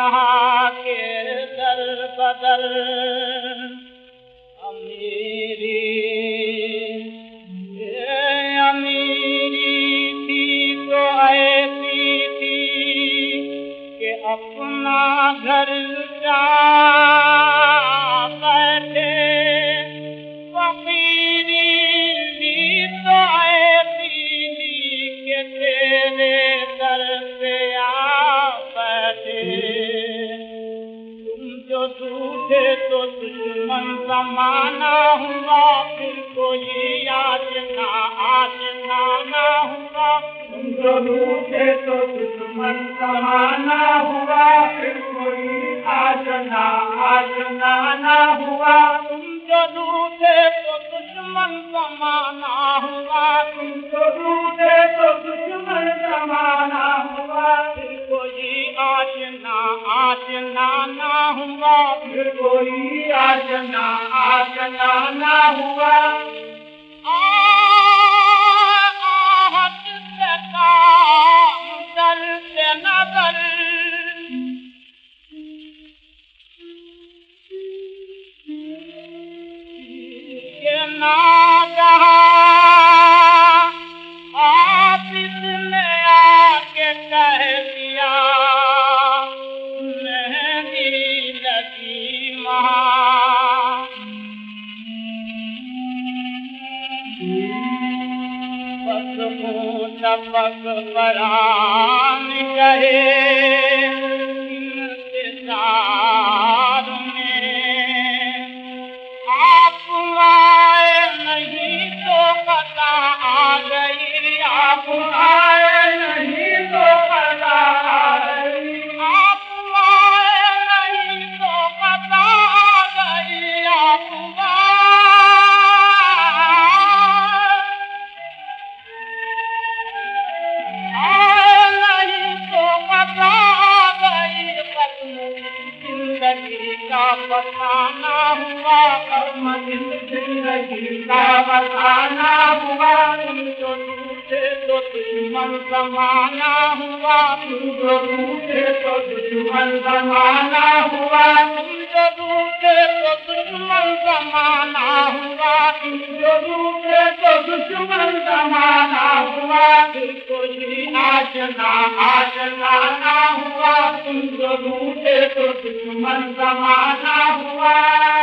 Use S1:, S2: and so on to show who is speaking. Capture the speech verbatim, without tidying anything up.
S1: जहाँ के दर बदर अमीरी ये अमीरी थी तो ऐसी थी कि अपना घर जा बैठे। फकीरी ली तो ऐसी ली कि तेरे दर पे आ बैठे। तुम जो रूठे तो दुश्मन जमाना हुआ, फिर कोई आजना आजना ना हुआ। तुम जो रूठे तो दुश्मन जमाना हुआ, फिर कोई आजना आजना ना हुआ। तुम जो रूठे तो दुश्मन जमाना हुआ, तुम जो रूठे तो दुश्मन जमाना हुआ। फिर कोई आजना आजना ना हुआ, फिर कोई आजना आजना ना हुआ। आहट से काम दर से नजर के नागहा आफिस ने आके कह दिया मेहंदी लगी वहाँ। बस हूँ टपक परान गए इंतजार में। आप आए नहीं तो कदा आ गई, आप आए नहीं तो कदा आ गई। आप आए नहीं तो कदा आ गई, आप आए नहीं तो कदा आ गई। जिंदगी का बताना हुआ, कर्म जिंदगी का बताना हुआ। तुम जो रूठे तो दुश्मन जमाना हुआ, तुम जो रूठे तो दुश्मन जमाना हुआ। तुम जो रूठे तो दुश्मन जमाना हुआ, तुम जो रूठे तो दुश्मन जमाना हुआ। फिर कोई आजना आजना ना हुआ, तुम जो रूठे तो दुश्मन जमाना हुआ।